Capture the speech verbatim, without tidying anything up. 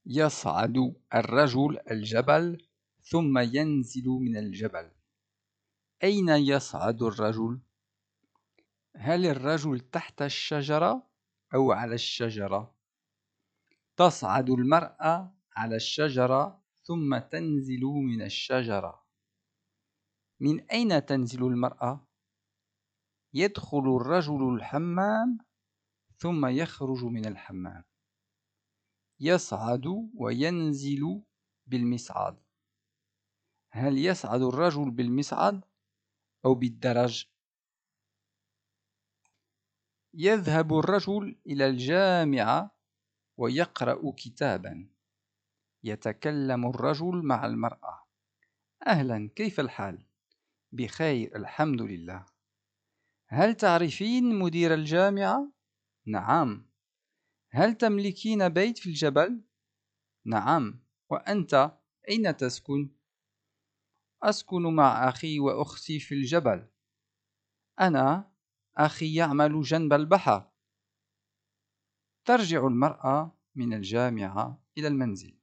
يصعد الرجل الجبل ثم ينزل من الجبل. أين يصعد الرجل؟ هل الرجل تحت الشجرة أو على الشجرة؟ تصعد المرأة على الشجرة ثم تنزل من الشجرة. من أين تنزل المرأة؟ يدخل الرجل الحمام ثم يخرج من الحمام. يصعد وينزل بالمصعد. هل يصعد الرجل بالمصعد أو بالدرج؟ يذهب الرجل إلى الجامعة ويقرأ كتابا. يتكلم الرجل مع المرأة. أهلا، كيف الحال؟ بخير الحمد لله. هل تعرفين مدير الجامعة؟ نعم. هل تملكين بيت في الجبل؟ نعم. وأنت أين تسكن؟ أسكن مع أخي وأختي في الجبل. أنا أخي يعمل جنب البحر. ترجع المرأة من الجامعة إلى المنزل.